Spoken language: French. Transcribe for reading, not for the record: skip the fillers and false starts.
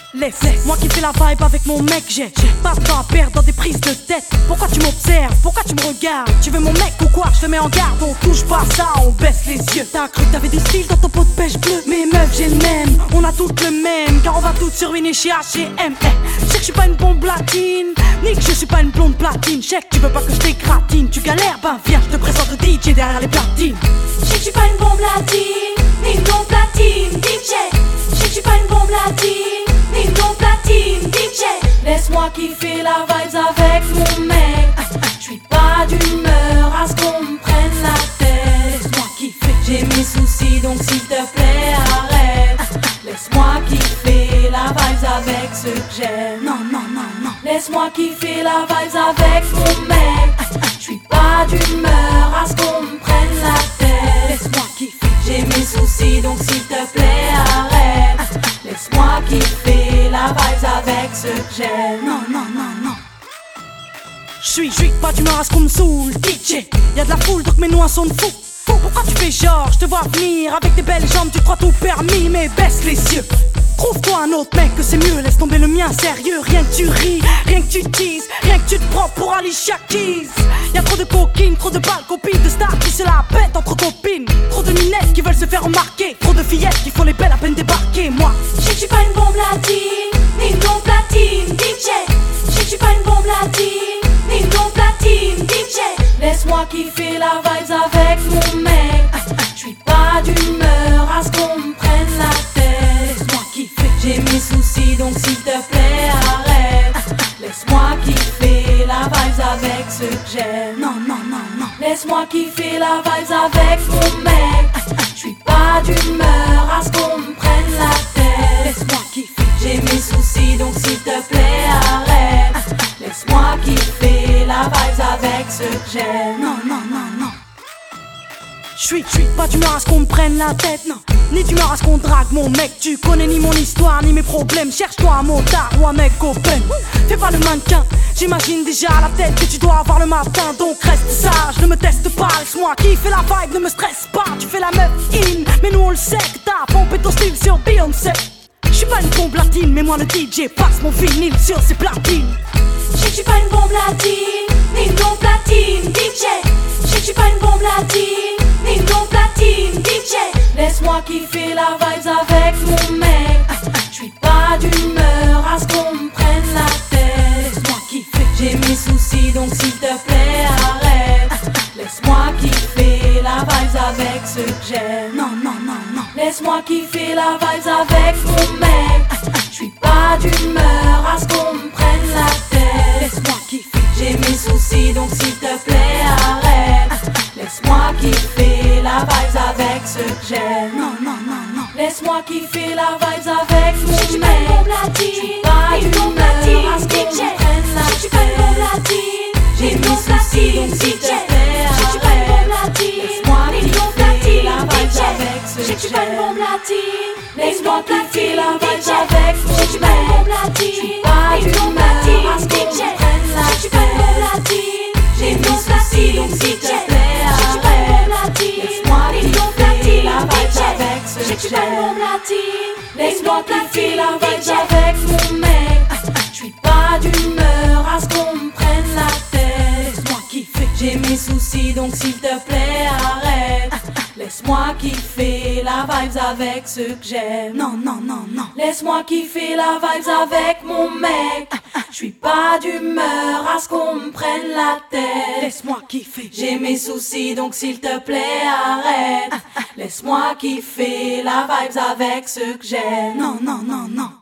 Laisse-moi kiffer la vibe avec mon mec, j'ai pas de temps à perdre dans des prises de tête. Pourquoi tu m'observes, pourquoi tu me regardes? Tu veux mon mec ou quoi? Je te mets en garde, on touche pas ça, on baisse les yeux. T'as cru que t'avais du style dans ton pot de pêche bleu? Mais meuf j'ai le même, on a toutes le même, car on va toutes se ruiner chez H&M. Je sais que je suis pas une bombe latine, ni que je suis pas une blonde platine. Je sais que tu veux pas que je t'écratine, tu galères, ben viens, je te présente le DJ derrière les platines. Je sais que je suis pas une bombe latine, ni une blonde platine, DJ. Je sais que je suis pas une bombe latine, ni une blonde platine, DJ. Laisse-moi kiffer la vibes avec mon mec. Je suis pas d'humeur à ce qu'on me prenne la tête. Laisse-moi kiffer, j'ai mes soucis donc s'il te plaît arrête. Laisse-moi kiffer la vibes avec ceux que j'aime. Non, non, non, non. Laisse-moi kiffer la vibes avec mon mec. Je suis pas d'humeur à ce qu'on me prenne la tête. Laisse-moi kiffer, j'ai mes soucis donc s'il te plaît arrête. Laisse-moi kiffer la vibes avec ceux que j'aime. non, non, non, non. J'suis pas d'humeur à ce qu'on me saoule, DJ. Y'a de la foule donc mes noix sont de fou. Pourquoi tu fais genre, je te vois venir avec tes belles jambes, tu crois tout permis, mais baisse les yeux. Trouve-toi un autre mec que c'est mieux, laisse tomber le mien sérieux. Rien que tu ris, rien que tu teases, rien que tu te prends pour Alicia Keys. Y'a trop de coquines, trop de balles copines, de stars qui se la pètent entre copines. Trop de minettes qui veulent se faire remarquer, trop de fillettes qui font les belles à peine débarquer. Moi, je sais que je suis pas une bombe latine, ni une blonde platine, DJ. Je sais que je suis pas une bombe latine, ni une blonde platine, DJ. Laisse-moi kiffer la vibes avec mon mec. Je suis pas d'humeur à ce qu'on me prenne la tête. laisse-moi kiffer, j'ai mes soucis donc s'il te plaît arrête. Laisse-moi kiffer la vibes avec ceux que j'aime. non, non, non, non. Laisse-moi kiffer la vibes avec mon mec. Je suis pas d'humeur à ce qu'on me prenne la tête. Laisse-moi kiffer, j'ai mes soucis donc s'il te plaît arrête. Laisse-moi kiffer la vibes avec ceux que j'aime. non, non, non, non. J'suis pas d'humeur à ce qu'on me prenne la tête, non. Ni d'humeur à ce qu'on drague mon mec. Tu connais ni mon histoire ni mes problèmes. Cherche-toi un motard ou un mec open. Fais pas le mannequin, j'imagine déjà la tête que tu dois avoir le matin. Donc reste sage, ne me teste pas. Laisse-moi kiffer la vibe, ne me stresse pas. Tu fais la meuf in, mais nous on le sait que t'as pompé ton style sur Beyoncé. J'suis pas une bombe latine, mais moi le DJ passe mon vinyle sur ses platines. Je sais que je suis pas une bombe latine, ni une blonde platine, DJ. Je sais que je suis pas une bombe latine, ni une blonde platine, DJ. Laisse-moi kiffer la vibes avec mon mec. Je suis pas d'humeur à ce qu'on me prenne la tête. Laisse-moi kiffer, j'ai mes soucis donc s'il te plaît arrête. Laisse-moi kiffer la vibes avec ceux que j'aime. non, non, non, non. Laisse-moi kiffer la vibes avec mon mec. Je suis pas d'humeur à ce qu'on me prenne la tête. Laisse-moi kiffer, j'ai mes soucis donc s'il te plaît arrête. Laisse-moi kiffer la vibes avec ceux que j'aime. non, non, non, non. Laisse-moi kiffer la vibes avec mon mec. Je suis pas une bombe latine, pas ni une blonde d'humeur platine, à ce qu'on DJ. me prenne la Je suis pas une bombe tête. latine, J'ai ni une mes blonde soucis donc platine, s'il te DJ. plaît Je suis pas une bombe arrête. latine, Laisse-moi ni une blonde kiffer la platine, vibes DJ. avec ceux Je que suis pas une bombe j'aime. latine, ni une Laisse-moi blonde kiffer platine, la vibes DJ. avec Je mon suis pas une bombe mec. latine, Pas ni une blonde d'humeur platine, à ce qu'on DJ. me prenne la Je suis pas une bombe tête. latine, J'ai ni une mes blonde soucis platine, donc s'il te DJ. plaît Je suis pas une bombe arrête. latine, Laisse-moi ni une blonde kiffer platine, la vibes DJ. avec ceux Je que suis pas une bombe j'aime. latine, ni une Laisse-moi blonde kiffer platine, la vibes DJ. avec mon mec. Je suis pas d'humeur à ce qu'on me prenne la tête. Laisse-moi kiffer, J'ai mes soucis donc s'il te plaît arrête. Laisse-moi kiffer la vibes avec ceux que j'aime. non, non, non, non. Laisse-moi kiffer la vibes avec mon mec. Je suis pas d'humeur à ce qu'on me prenne la tête. Laisse-moi kiffer, J'ai mes soucis donc s'il te plaît arrête. Laisse-moi kiffer la vibes avec ceux que j'aime. non, non, non, non.